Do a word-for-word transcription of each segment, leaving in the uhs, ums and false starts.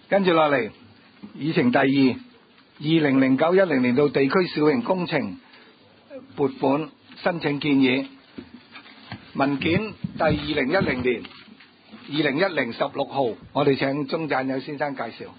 跟住落嚟，議程第二，二零零九一零年度地區小型工程撥款申請建議文件第二零一零年二零一零十六號，我哋請鍾贊友先生介紹。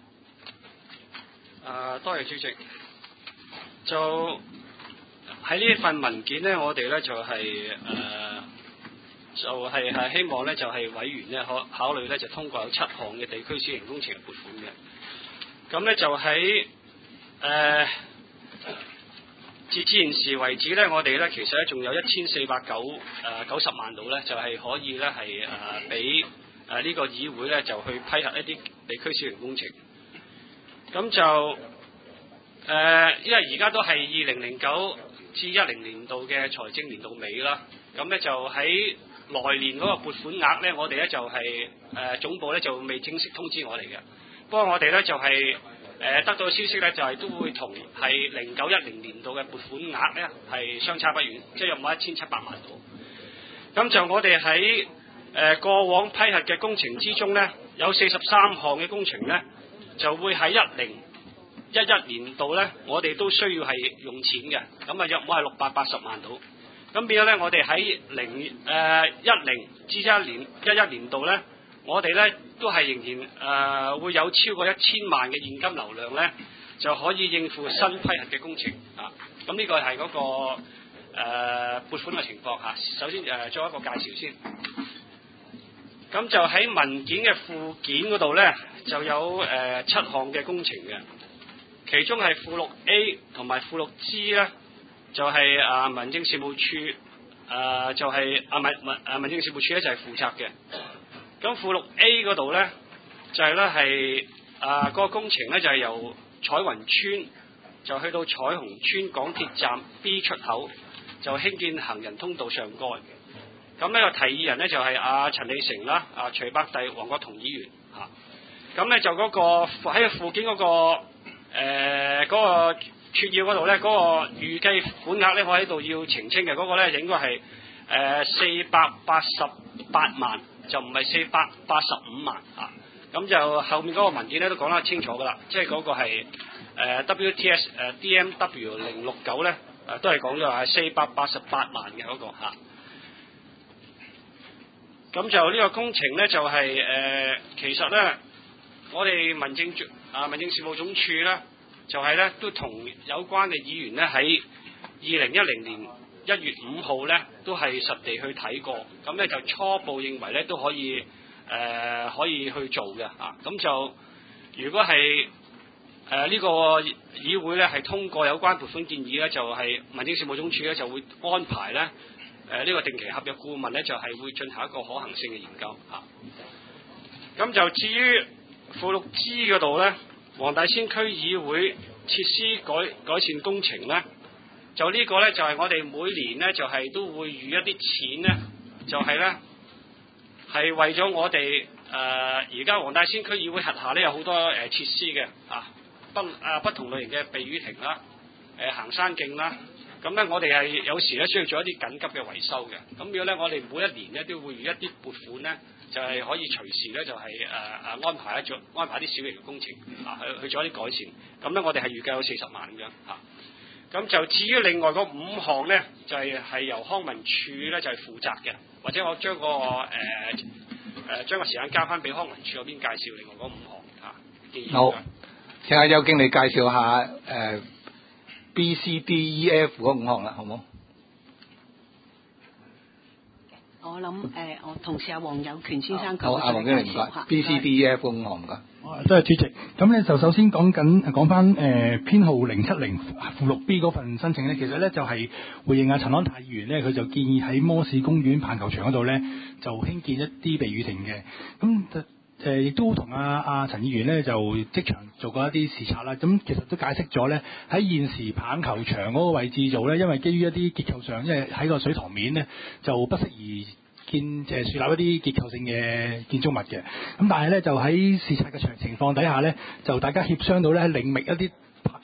啊，多謝主席。就喺呢份文件呢，我哋呢就係、是、誒、呃，就係、是、係希望呢，就係、是、委員呢可考慮呢，就通過有七項嘅地區小型工程嘅撥款嘅。咁呢就喺誒截至現時為止呢，我哋呢其實呢仲有一千四百九誒九十萬度呢，就係、是、可以呢，係誒俾誒呢個議會呢，就去批核一啲地區小型工程。咁就誒、呃，因為而家都係二零零九至一零年度嘅財政年度尾啦，咁咧就喺來年嗰個撥款額咧，我哋咧就係、是、誒、呃、總部咧就未正式通知我哋嘅。不過我哋咧就係、是、誒、呃、得到嘅消息咧，就係、是、都會同係零九一零年度嘅撥款額咧係相差不遠，即係有冇一千七百萬度。咁就我哋喺誒過往批核嘅工程之中咧，有四十三項嘅工程咧。就會喺一零一一年度咧，我哋都需要係用錢嘅，咁啊約莫係六百八十萬度。咁變咗咧，我哋喺零誒一零至一年一一年度咧，我哋咧都係仍然誒、呃、會有超過一千萬嘅現金流量咧，就可以應付新批核嘅工程啊。咁呢個係嗰、那個誒、呃、撥款嘅情況嚇。首先誒、呃、做一個介紹先。咁就喺文件嘅附件嗰度咧，就有誒、呃、七項嘅工程嘅，其中係附錄 A 同埋附錄 G 咧，就係、是、啊民政事務處啊就係、是、啊民民啊民政事務處咧就係負責嘅。咁附錄 A 嗰度咧，就係咧係啊嗰個工程咧就係、是、由彩雲村就去到彩虹村港鐵站 B 出口，就興建行人通道上蓋。咁呢個提議人咧就係阿陳理成啦、啊徐伯弟、黃國同議員嚇。咁咧就嗰個喺附件嗰個誒嗰個撮要嗰度咧，嗰個預計款額咧，我喺度要澄清嘅嗰個咧，應該係誒四百八十八萬，就唔係四百八十五萬嚇。咁就後面嗰個文件咧都講得清楚噶啦，即係嗰個係誒 W T S 誒 D M W 零六九咧誒都係講咗係四百八十八萬嘅嗰個嚇。咁就呢個工程咧就係、是、誒、呃、其實咧我哋民政啊民政事務總署咧就係、是、咧都同有關嘅議員咧喺二零一零年一月五號咧都係實地去睇過，咁咧就初步認為咧都可以誒、呃、可以去做嘅啊。咁就如果係誒呢個議會咧係通過有關撥款建議咧，就係、是、民政事務總署咧就會安排咧。誒、呃、呢、這個定期合約顧問咧就係、是、會進行一個可行性嘅研究嚇。咁、啊、就至於附錄 G 嗰度咧，黃大仙區議會設施改改善工程咧，就呢個咧就係、是、我哋每年咧就係、是、都會預一啲錢咧，就係咧係為咗我哋誒而家黃大仙區議會轄下咧有好多誒、呃、設施嘅啊，不啊不同類型嘅避雨亭啦、誒、呃、行山徑啦。咁咧，我哋係有時咧需要做一啲緊急嘅維修嘅。咁如果咧，我哋每一年咧都會預一啲撥款咧，就係、是、可以隨時咧就係誒誒安排一做安排一啲小型嘅工程啊，去去做一啲改善。咁咧，我哋係預計有四十萬咁樣嚇。咁、啊、就至於另外嗰五項咧，就係、是、係由康文署咧就係、是、負責嘅，或者我將、那個誒誒、呃、將個時間交翻俾康文署嗰邊介紹另外嗰五項嚇。好， 請阿邱經理介紹下誒。呃 B、C、D、E、F 嗰五項啦，好唔好？ 我諗誒、呃，我同事阿黃有權先生好，阿黃經理唔該。B、C、D、E、F 五項唔該。 哦，多謝主席。咁咧就首先講緊講翻誒編號零七零附錄 B 嗰份申請咧，其實咧就係、是、回應阿陳安泰議員咧，佢就建議喺摩士公園棒球場嗰度咧就興建一啲避雨亭嘅。咁誒亦都同阿阿陳議員咧就即場做過一啲視察啦，咁其實都解釋咗咧喺現時棒球場嗰個位置做咧，因為基於一啲結構上，因為喺個水塘面咧就不適宜建誒樹立一啲結構性嘅建築物嘅。咁但係咧就喺視察嘅場情況底下咧，就大家協商到咧喺另覓一啲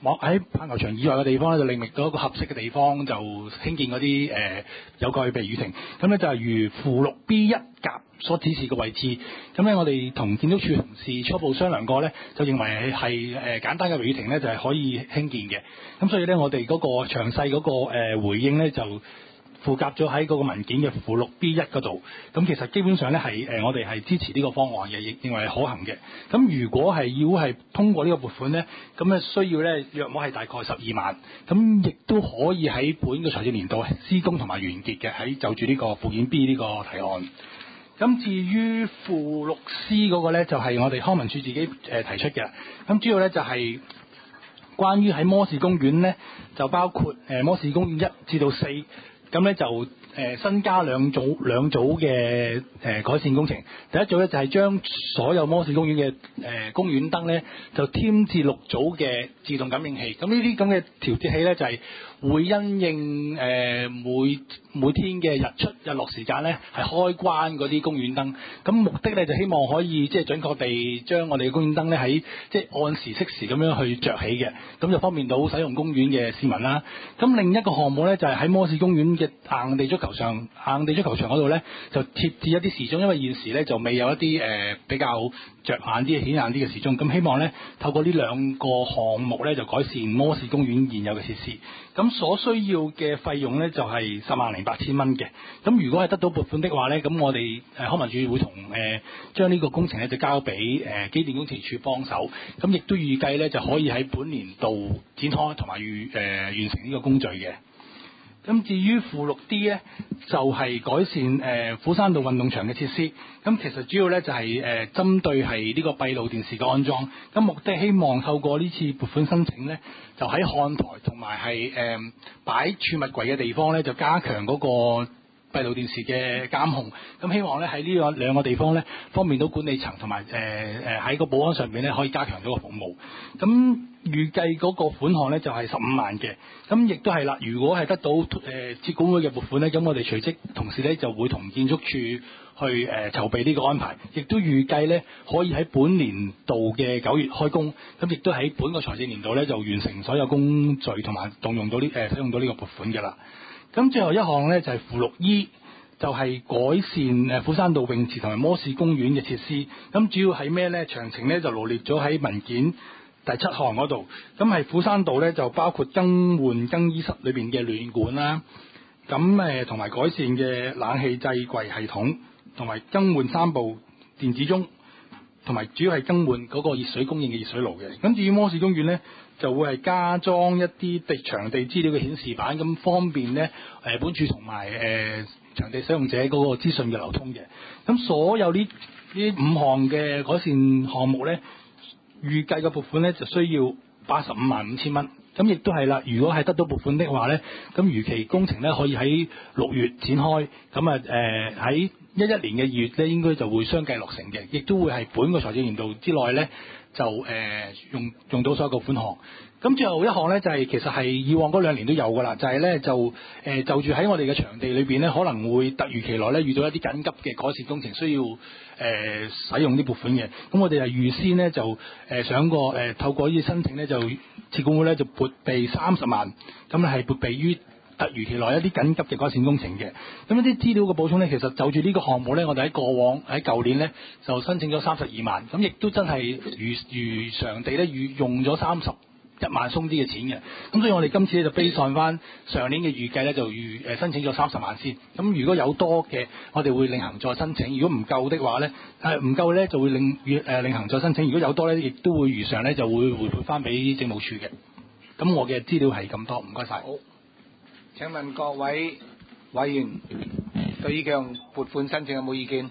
網喺棒球場以外嘅地方咧，就另覓到一個合適嘅地方，就興建嗰啲誒有蓋避雨亭。咁咧就係如附錄 B 一甲所指示嘅位置。咁咧我哋同建築署同事初步商量過咧，就認為係誒簡單嘅避雨亭咧就係可以興建嘅。咁所以咧我哋嗰個詳細嗰個誒回應咧就附夾咗喺嗰個文件嘅附錄 B 一嗰度，咁其實基本上咧係誒我哋係支持呢個方案嘅，亦認為係可行嘅。咁如果係要係通過呢個撥款咧，咁咧需要咧約莫係大概十二萬，咁亦都可以喺本個財政年度施工同埋完結嘅，喺就住呢個附件 B 呢個提案。咁至於附錄 C 嗰個咧，就係、是、我哋康文署自己誒提出嘅。咁主要咧就係、是、關於喺摩士公園咧，就包括誒摩士公園一至到四。咁咧就誒、呃、新加兩組兩組嘅誒、呃、改善工程。第一組咧就係、是、將所有摩士公園嘅誒、呃、公園燈咧就添置六組嘅自動感應器。咁呢啲咁嘅調節器咧就係、是、會因應誒、呃、每每天嘅日出日落時間咧係開關嗰啲公園燈。咁目的咧就希望可以即係準確地將我哋嘅公園燈咧喺即係按時適時咁樣去着起嘅，咁就方便到使用公園嘅市民啦。咁另一個項目咧就係、是、喺摩士公園嘅硬地足球場，硬地足球場嗰度咧就設置一啲時鐘，因為現時咧就未有一啲誒、呃、比較着眼啲、顯眼啲嘅時鐘，咁希望咧透過呢兩個項目咧就改善摩士公園現有嘅設施。咁所需要嘅費用咧就係十萬零八千蚊嘅。咁如果係得到撥款的話咧，咁我哋誒康文署會同誒將呢個工程咧就交俾誒機電工程署幫手。咁亦都預計咧就可以喺本年度展開同埋預誒完成呢個工序嘅。咁至於附錄 D 咧，就係、是、改善誒、呃、虎山道運動場嘅設施。咁其實主要咧就係、是、誒、呃、針對係呢個閉路電視嘅安裝。咁目的希望透過呢次撥款申請咧，就喺看台同埋係誒擺儲物櫃嘅地方咧，就加強嗰個閉路電視嘅監控。咁希望咧喺呢個兩個地方咧，方便到管理層同埋誒誒喺個保安上面咧，可以加強到個服務。咁預計嗰個款項咧就係十五萬嘅，咁亦都係啦。如果係得到誒設管會嘅撥款咧，咁我哋隨即同時咧就會同建築署去誒、呃、籌備呢個安排，亦都預計咧可以喺本年度嘅九月開工，咁亦都喺本個財政年度咧就完成所有工序同埋動用到呢誒、呃、使用到呢個撥款嘅啦。咁最後一項咧就係、是、附錄 E，就係改善誒虎山道泳池同埋摩士公園嘅設施。咁主要係咩咧？詳情咧就羅列咗喺文件第七項嗰度。咁係虎山道咧就包括更換更衣室裏邊嘅暖管啦，咁誒同埋改善嘅冷氣製櫃系統，同埋更換三部電子鐘，同埋主要係更換嗰個熱水供應嘅熱水爐嘅。咁至於摩士公園咧，就會係加裝一啲地場地資料嘅顯示板，咁方便咧誒本署同埋誒場地使用者嗰個資訊嘅流通嘅。咁所有呢呢五項嘅改善項目咧，預計嘅撥款咧就需要八十五萬五千蚊。咁亦都係啦，如果係得到撥款的話咧，咁如期工程咧可以喺六月展開，咁啊誒喺一一年嘅二月咧應該就會相繼落成嘅，亦都會係本個財政年度之內咧就誒、呃、用用到所有個款項。咁最後一項咧就係、是、其實係以往嗰兩年都有㗎啦，就係、是、咧就誒、呃、就住喺我哋嘅場地裏邊咧，可能會突如其來咧遇到一啲緊急嘅改善工程需要誒、呃、使用啲撥款嘅。咁我哋係預先咧就誒、呃、想過誒、呃、透過呢啲申請咧就設管會咧就撥備三十萬，咁係撥備於突如其來一啲緊急嘅改善工程嘅。咁一啲資料嘅補充咧，其實就住呢個項目咧，我哋喺過往喺舊年咧就申請咗三十二萬，咁亦都真係如如常地咧預用咗三十一萬鬆啲嘅錢嘅。咁所以我哋今次咧就 base on翻上年嘅預計咧，就預誒申請咗三十萬先。咁如果有多嘅，我哋會另行再申請；如果唔夠的話咧，誒唔夠咧就會另誒另行再申請。如果有多咧，亦都會如常咧就會回撥翻俾政務處嘅。咁我嘅資料係咁多，唔該晒。好， 請問各位委員對呢項撥款申請有冇意見？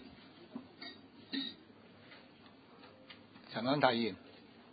陳安泰議員。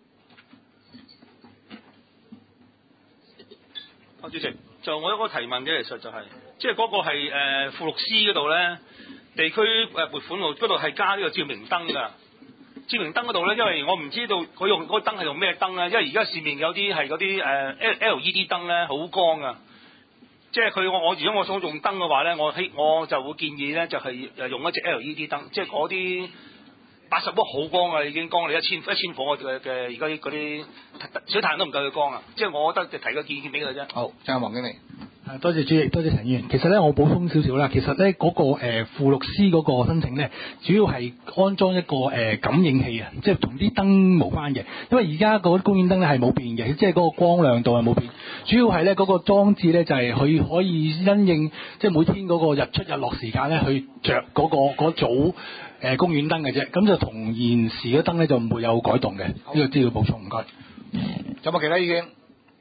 啊，主席，就我有個提問嘅，其實就係、是，即係嗰個係誒附錄 C 嗰度咧，地區誒撥款度嗰度係加呢個照明燈㗎。照明燈嗰度咧，因為我唔知道佢用嗰、那個燈係用咩燈咧，因為而家市面有啲係嗰啲誒 L E D 燈咧，好光啊。即係佢我我如果我想用燈嘅話咧，我希我就會建議咧就係、是、誒用一隻 L E D 燈，即係嗰啲八十瓦好光啊，已經光你一千一千火嘅嘅而家嗰啲小太陽都唔夠佢光啊！即係我覺得就提個建議俾佢啫。 好，請阿黃經理。 誒，多謝主席，多謝陳議員。其實咧，我補充少少啦。其實咧，嗰、那個誒附錄 C 嗰個申請咧，主要係安裝一個誒、呃、感應器啊，即係同啲燈無關嘅。因為而家嗰啲公園燈咧係冇變嘅，即係嗰個光亮度係冇變。主要係咧嗰個裝置咧就係、是、佢可以因應即係每天嗰個日出日落時間咧去着嗰、那個嗰組誒公園燈嘅啫。咁就同現時嘅燈咧就唔會有改動嘅。呢個資料補充，唔該。 有冇其他意見？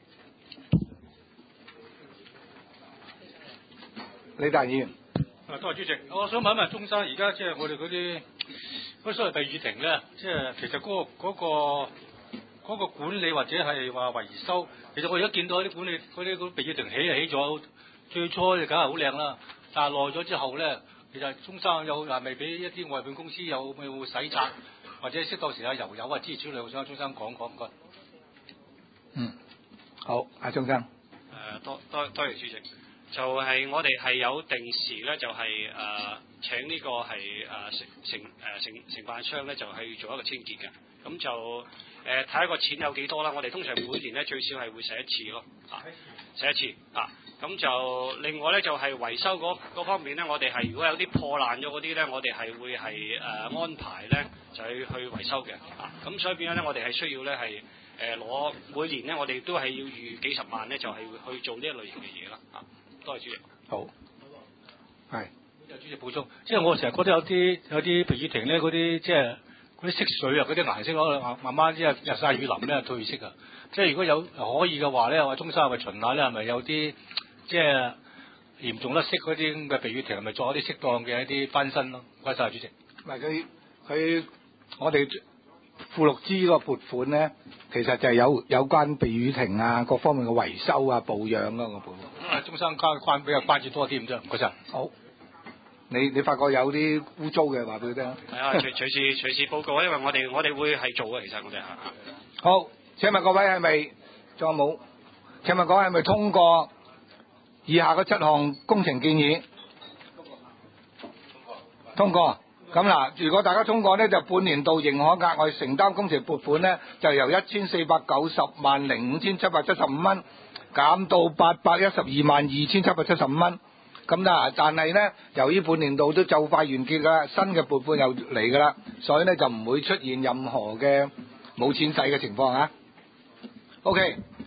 李大議員。 啊，多謝主席。我想問一問中山，而家即係我哋嗰啲嗰所謂避雨亭咧，即係其實嗰、嗰個嗰、嗰個嗰個管理或者係話維修，其實我而家見到啲管理嗰啲嗰避雨亭起係起咗，最初就梗係好靚啦，但係耐咗之後咧，其實中山有係咪俾一啲外判公司有冇洗刷，或者適當時啊油油啊支持你，我想中山講講唔該。 嗯，好，阿鍾生。誒、 呃，多多多謝主席。就係我哋係有定時咧，就係、是、誒、呃、請呢個係誒、呃、承承誒承承辦商咧，就去做一個清潔嘅。咁就誒睇下個錢有幾多啦。我哋通常每年咧最少係會洗一次咯，啊，洗一次啊。咁就另外咧就係、是、維修嗰方面咧，我哋係如果有啲破爛咗嗰啲咧，我哋係會係誒、呃、安排咧就去去維修嘅。啊，咁所以變咗咧，我哋係需要咧係誒攞每年咧，我哋都係要預幾十萬咧，就係、是、去做呢一類型嘅嘢啦。啊。多謝主席。好，係。 有主席補充，即係我成日覺得有啲有啲避雨亭咧，嗰啲即係嗰啲色水啊，嗰啲顏色可能慢慢即係日曬雨淋咧退色啊。即係如果有可以嘅話咧，我中山係咪巡下咧？係咪有啲即係嚴重甩色嗰啲咁嘅避雨亭，係咪做一啲適當嘅一啲翻新咯？唔該曬主席。 唔係佢佢我哋附錄資個撥款咧，其實就係有有關避雨亭啊各方面嘅維修啊保養啊個撥款。 咁啊，中山關關比較關注多啲咁啫，唔該曬。 好，你你發覺有啲污糟嘅話俾佢聽。 係啊，隨隨時隨時報告，因為我哋我哋會係做嘅，其實我哋係。 好，請問各位係咪仲有冇？請問各位係咪通過以下嗰七項工程建議？通過。咁嗱，如果大家通過呢，就本年度認可額外承擔工程撥款呢，就由一千四百九十萬零五千七百七十五蚊減到八百一十二萬二千七百七十五蚊。咁嗱，但係呢，由於本年度都就快完結㗎啦，新嘅撥款又嚟㗎啦，所以呢就唔會出現任何嘅冇錢使嘅情況啊。OK。